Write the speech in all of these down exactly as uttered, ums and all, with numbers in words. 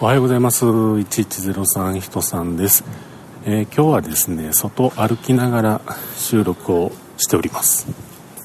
おはようございます。いちいちゼロさんひとさんです。えー、今日はですね、外歩きながら収録をしております。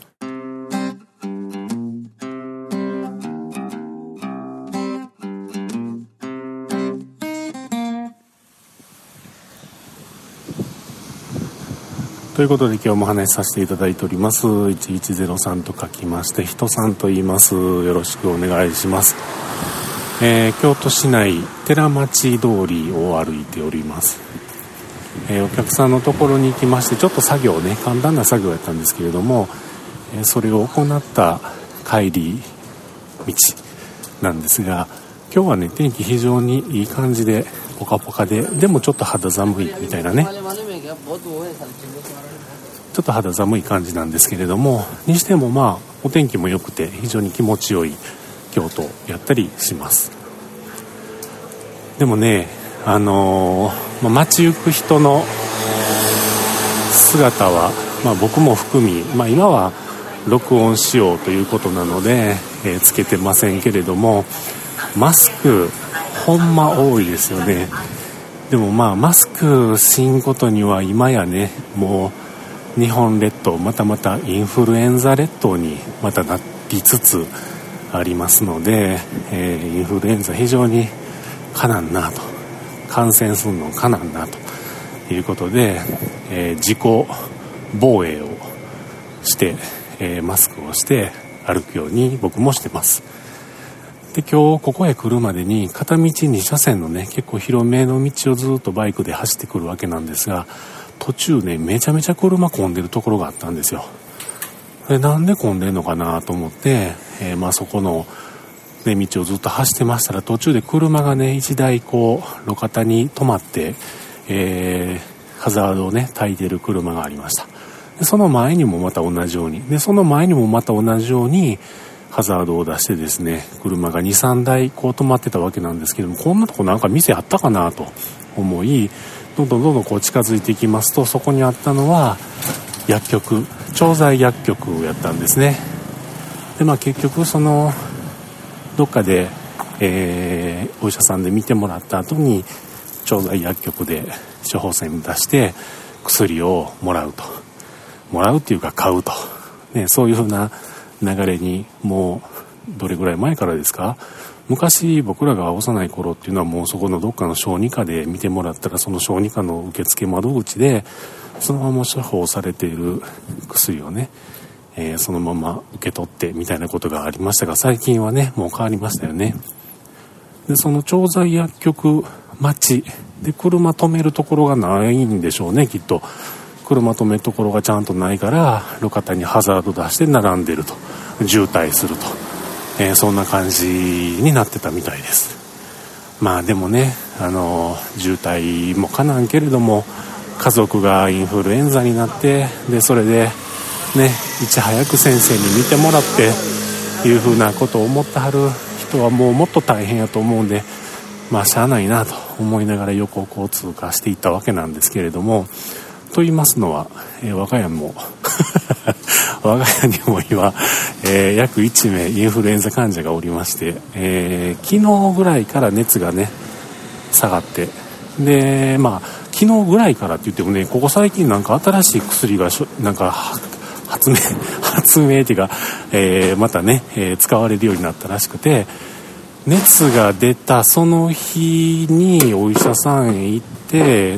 ということで今日もお話しさせていただいております。いちいちゼロさんと書きましてひとさんと言います。よろしくお願いします。えー、京都市内寺町通りを歩いております。えー、お客さんのところに行きまして、ちょっと作業ね、簡単な作業やったんですけれども、えー、それを行った帰り道なんですが、今日はね、天気非常にいい感じでポカポカで、でもちょっと肌寒いみたいなね、ちょっと肌寒い感じなんですけれども、にしてもまあお天気も良くて非常に気持ちよい京都やったりします。でもね、あのー、街行く人の姿は、まあ、僕も含み、まあ、今は録音しようということなので、えー、つけてませんけれども、マスクほんま多いですよね。でもまあマスクしんことには今やね、もう日本列島またまたインフルエンザ列島にまたなりつつありますので、えー、インフルエンザ非常にかなんなと、感染するのかなんなということで、えー、自己防衛をして、えー、マスクをして歩くように僕もしてます。で、今日ここへ来るまでに片道に車線のね、結構広めの道をずっとバイクで走ってくるわけなんですが、途中ね、めちゃめちゃ車混んでるところがあったんですよ。で、なんで混んでんのかなと思って、えー、まあそこの、ね、道をずっと走ってましたら、途中で車がね、一台こう路肩に止まって、えー、ハザードをね焚いてる車がありました。で、その前にもまた同じように、でその前にもまた同じようにハザードを出してですね、車が にさんだいこう止まってたわけなんですけども、こんなとこなんか店あったかなと思い、どんどんどんどんこう近づいていきますと、そこにあったのは薬局、調剤薬局をやったんですね。で、まあ結局そのどっかで、えー、お医者さんで見てもらった後に調剤薬局で処方箋出して薬をもらうと、もらうっていうか買うと、ね、そういう風な流れに、もうどれぐらい前からですか、昔僕らが幼い頃っていうのは、もうそこのどっかの小児科で見てもらったら、その小児科の受付窓口でそのまま処方されている薬をね、えー、そのまま受け取ってみたいなことがありましたが、最近はね、もう変わりましたよね。で、その調剤薬局待ちで車止めるところがないんでしょうね、きっと。車止めるところがちゃんとないから、路肩にハザード出して並んでると、渋滞すると、えー、そんな感じになってたみたいです。まあでもね、あのー、渋滞もかなんけれども、家族がインフルエンザになって、でそれでね、いち早く先生に見てもらっていうふうなことを思ってはる人はもうもっと大変やと思うんで、まあしゃあないなと思いながら横をこう通過していったわけなんですけれども、と言いますのは、えー、我が家も我が家にも今、えー、約いちめいインフルエンザ患者がおりまして、えー、昨日ぐらいから熱がね下がって、でまあ昨日ぐらいからって言ってもね、ここ最近なんか新しい薬がしょなんか発明発明っていうか、えー、またね、えー、使われるようになったらしくて、熱が出たその日にお医者さんへ行って、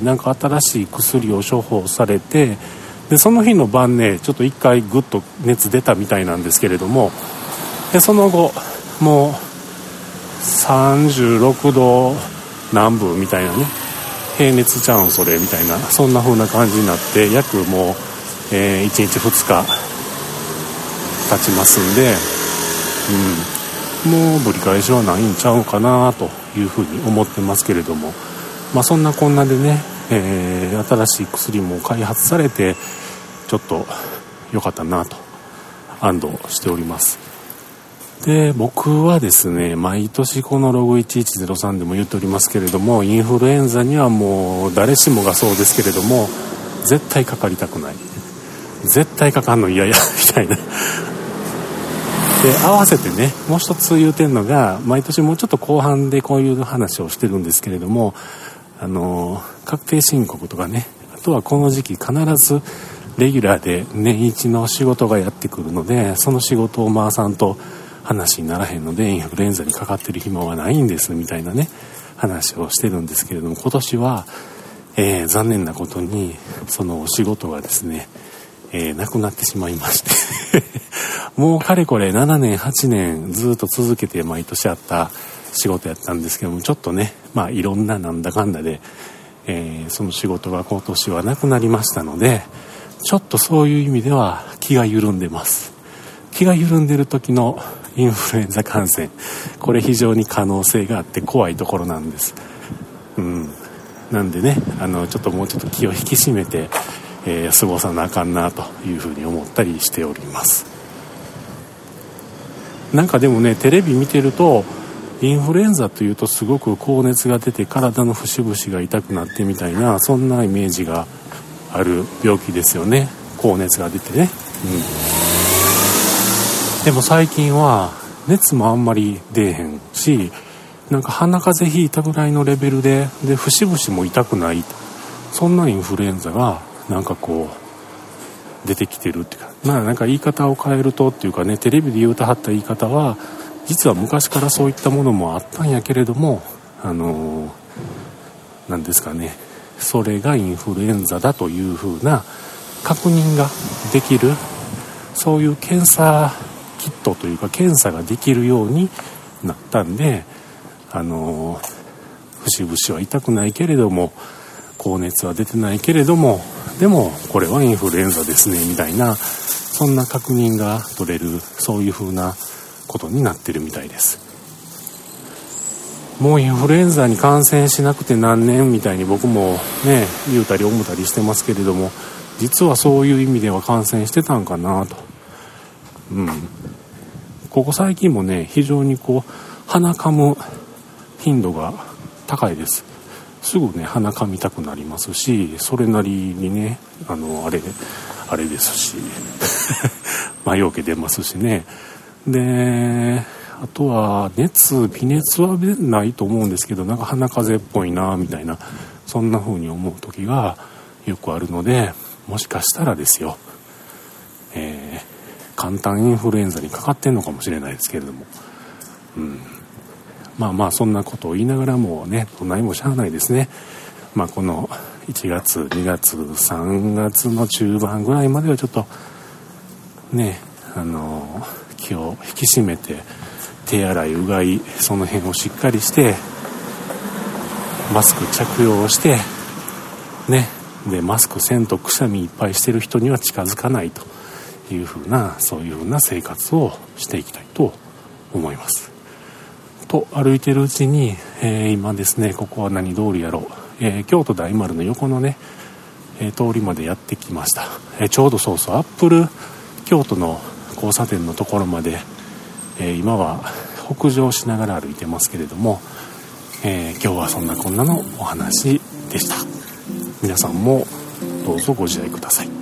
なんか新しい薬を処方されて、でその日の晩ね、ちょっと一回グッと熱出たみたいなんですけれども、でその後もうさんじゅうろくどなんぶみたいなね、平熱ちゃうんそれみたいな、そんな風な感じになって、約もう、えー、いちにちふつか経ちますんで、うん、もうぶり返しはないんちゃうかなというふうに思ってますけれども、まあそんなこんなでね、えー、新しい薬も開発されてちょっと良かったなと安堵しております。で、僕はですね、毎年このログいちいちゼロさんでも言っておりますけれども、インフルエンザにはもう誰しもがそうですけれども、絶対かかりたくない、絶対かかんの嫌やみたいな合わせてねもう一つ言うてるのが、毎年もうちょっと後半でこういう話をしてるんですけれども、あの確定申告とかね、あとはこの時期必ずレギュラーで年一の仕事がやってくるので、その仕事を回さんと話にならへんので、インフルエンザにかかってる暇はないんですみたいなね話をしてるんですけれども、今年は、えー、残念なことにその仕事がですね、えー、なくなってしまいましてもうかれこれななねんはちねんずっと続けて毎年あった仕事やったんですけども、ちょっとねまあいろんななんだかんだで、えー、その仕事が今年はなくなりましたので、ちょっとそういう意味では気が緩んでます。気が緩んでる時のインフルエンザ感染、これ非常に可能性があって怖いところなんです。うんなんでね、あのちょっともうちょっと気を引き締めて、えー、過ごさなあかんなというふうに思ったりしております。なんかでもねテレビ見てると、インフルエンザというとすごく高熱が出て体の節々が痛くなってみたいな、そんなイメージがある病気ですよね。高熱が出てね、うん、でも最近は熱もあんまり出えへんし、なんか鼻風邪ひいたぐらいのレベルで、で節々も痛くない、そんなインフルエンザがなんかこう出てきてるっていうか、まあなんか言い方を変えるとっていうかね、テレビで言うたはった言い方は、実は昔からそういったものもあったんやけれども、あのー、なんですかね、それがインフルエンザだというふうな確認ができる、そういう検査キットというか検査ができるようになったんで、あのー、節々は痛くないけれども、高熱は出てないけれども、でもこれはインフルエンザですねみたいな、そんな確認が取れる、そういう風なことになってるみたいです。もうインフルエンザに感染しなくて何年みたいに僕もね言うたり思ったりしてますけれども、実はそういう意味では感染してたんかなと。うんここ最近もね非常にこう鼻かむ頻度が高いです。すぐね鼻かみたくなりますし、それなりにねあのあれあれですし魔除け出ますしね。であとは熱微熱はないと思うんですけど、なんか鼻風邪っぽいなみたいな、そんな風に思う時がよくあるので、もしかしたらですよ、えー、簡単インフルエンザにかかってんのかもしれないですけれども、うんまあまあそんなことを言いながらもね、何もしゃあないですね。まあこのいちがつにがつさんがつの中盤ぐらいまではちょっとねあの気を引き締めて、手洗いうがいその辺をしっかりして、マスク着用をしてね、でマスクせんとくしゃみいっぱいしてる人には近づかないというふうな、そういうふうな生活をしていきたいと思います。と歩いてるうちに、えー、今ですね、ここは何通りやろう、えー、京都大丸の横のね、えー、通りまでやってきました。えー、ちょうどそうそうアップル京都の交差点のところまで、えー、今は北上しながら歩いてますけれども、えー、今日はそんなこんなのお話でした。皆さんもどうぞご自愛ください。